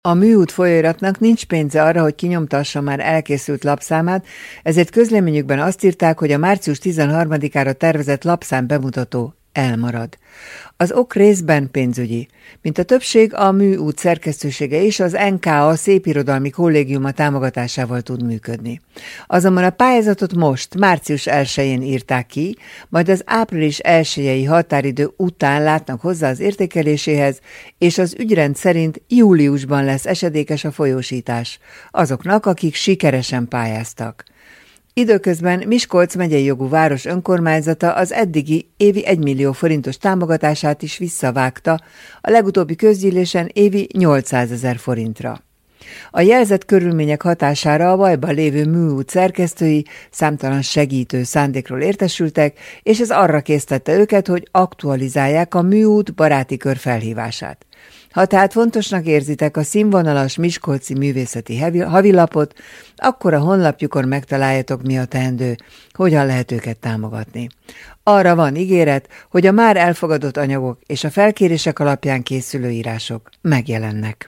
A Műút folyóiratnak nincs pénze arra, hogy kinyomtassa már elkészült lapszámát, ezért közleményükben azt írták, hogy a március 13-ára tervezett lapszám bemutató elmarad. Az ok részben pénzügyi. Mint a többség, a Műút szerkesztősége és az NKA Szépirodalmi Kollégiuma támogatásával tud működni. Azonban a pályázatot most, március 1-én írták ki, majd az április 1-i határidő után látnak hozzá az értékeléséhez, és az ügyrend szerint júliusban lesz esedékes a folyósítás azoknak, akik sikeresen pályáztak. Időközben Miskolc megyei jogú város önkormányzata az eddigi évi 1 millió forintos támogatását is visszavágta, a legutóbbi közgyűlésen évi 800 000 forintra. A jelzett körülmények hatására a bajban lévő Műút szerkesztői számtalan segítő szándékról értesültek, és ez arra késztette őket, hogy aktualizálják a Műút baráti kör felhívását. Ha tehát fontosnak érzitek a színvonalas miskolci művészeti havilapot, akkor a honlapjukon megtaláljátok, mi a teendő, hogyan lehet őket támogatni. Arra van ígéret, hogy a már elfogadott anyagok és a felkérések alapján készülő írások megjelennek.